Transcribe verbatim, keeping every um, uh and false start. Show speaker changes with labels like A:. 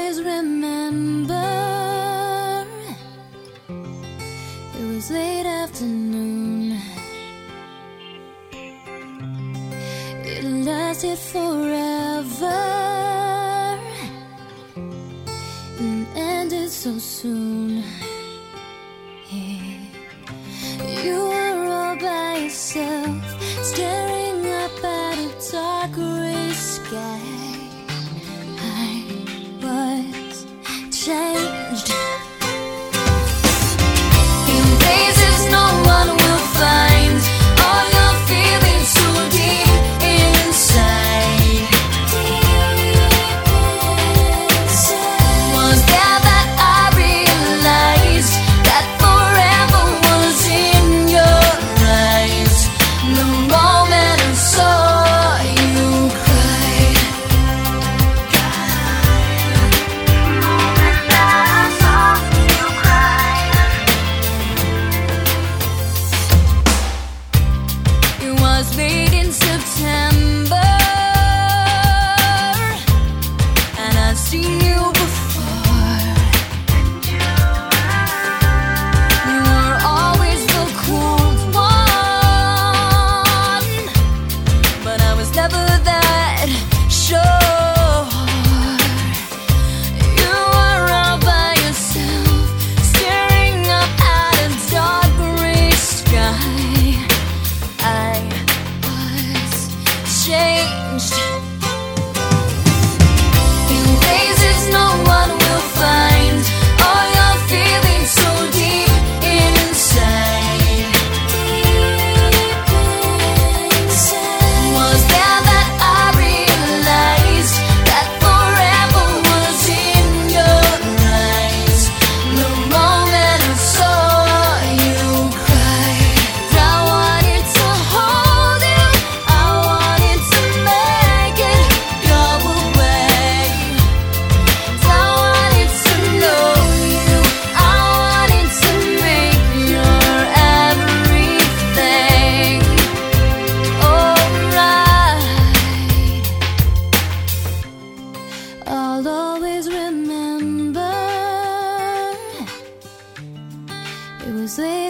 A: always remember it was late afternoon. It lasted forever and ended so soon. Yeah. You were all by yourself, staring up at a dark gray sky. I was changed in places no one will find. All your feelings so deep inside. Deep inside. Was there that I realized that forever was in your eyes. The moment I saw you cry. The moment that I saw you cry. It was late in September, and I'd seen you before. You were always the cool one, but I was never that sure. You were all by yourself, staring up at a dark gray sky. I was changed in places no one will find. All your feelings so deep inside. Deep inside. Was there that I realized that forever was in your eyes. The moment I saw you cry. I wanted to hold you, I wanted to make it go away. I wanted to know you, I wanted to make your everything alright. I'll always remember it was late